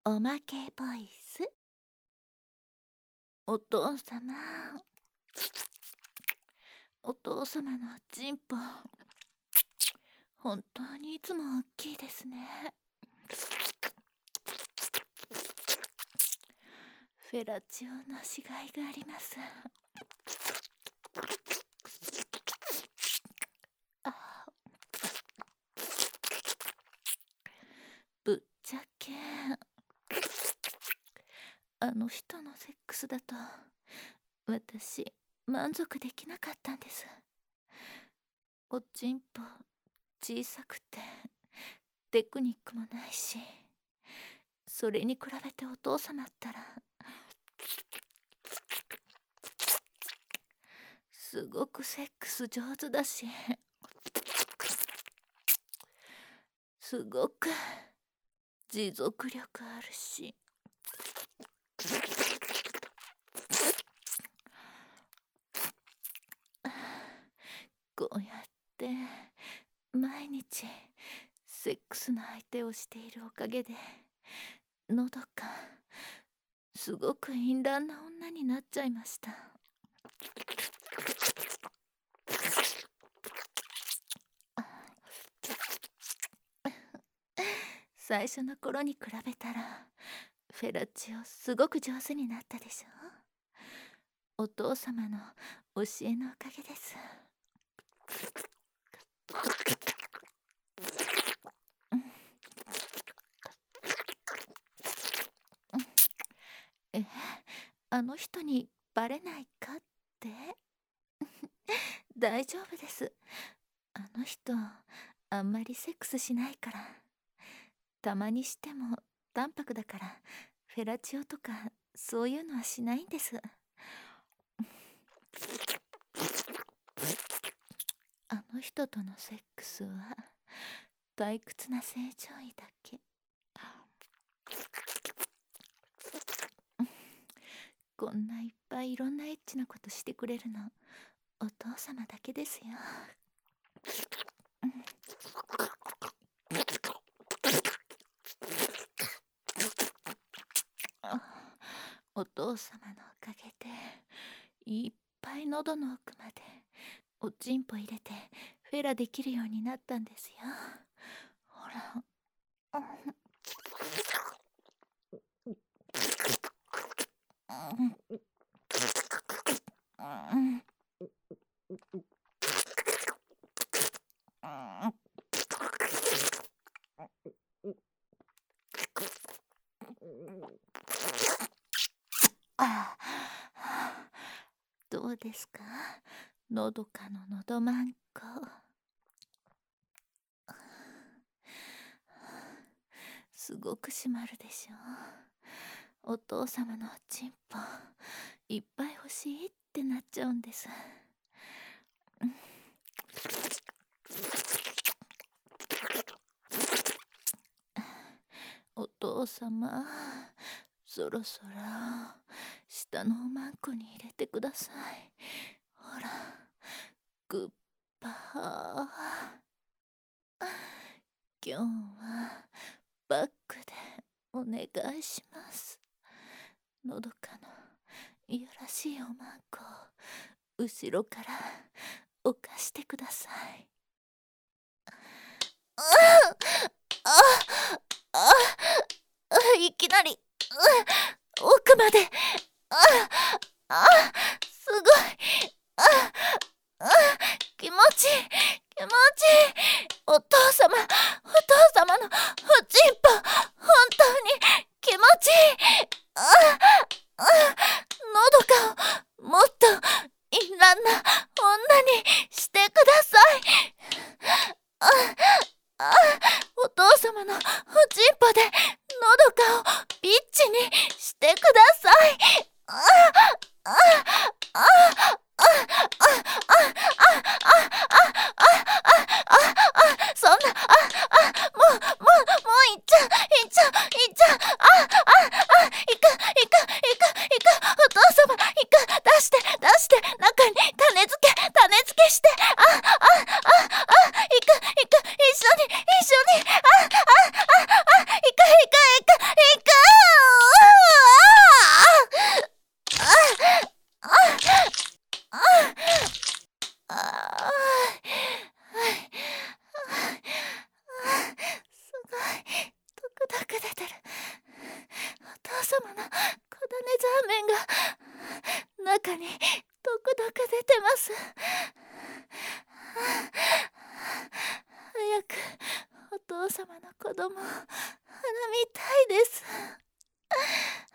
おまけボイス。お父様、お父様のチンポ、本当にいつも大きいですね。フェラチオの死骸があります。ぶっちゃけあの人のセックスだと私満足できなかったんです。おちんぽ小さくてテクニックもないし、それに比べてお父様ったらすごくセックス上手だし、すごく持続力あるし、こうやって毎日セックスの相手をしているおかげで、のどかすごく淫乱な女になっちゃいました。最初の頃に比べたらフェラチオすごく上手になったでしょ。お父様の教えのおかげです。あの人にバレないかって大丈夫です。あの人あんまりセックスしないから。たまにしても淡白だから、フェラチオとかそういうのはしないんです。あの人とのセックスは退屈な正常位だけ。こんないっぱいいろんなエッチなことしてくれるのお父様だけですよ。お父様のおかげでいっぱい喉の奥までおちんぽ入れてフェラできるようになったんですよ。ほら。どうですか、のどかののどまんこ。すごく締まるでしょ。お父様のおちんぽいっぱい欲しいってなっちゃうんです。お父様、そろそろ下のおまんこに入れてください。ほら、グッパー。今日はバックでお願いします。のどかのいやらしいおまんこを後ろから置かしてください。いきなり奥まで。すごい。気持ちいい気持ちいい。お父様のおちんぽ本当に気持ちいい。のどかをもっと淫乱な女にしてください。お父様のおちんぽでのどかをビッチにしてください。そんな、もういっちゃう。お父様、出して、中に種付けして、一緒に、行く。 面が中にドクドク出てます。早くお父様の子供、花見たいです。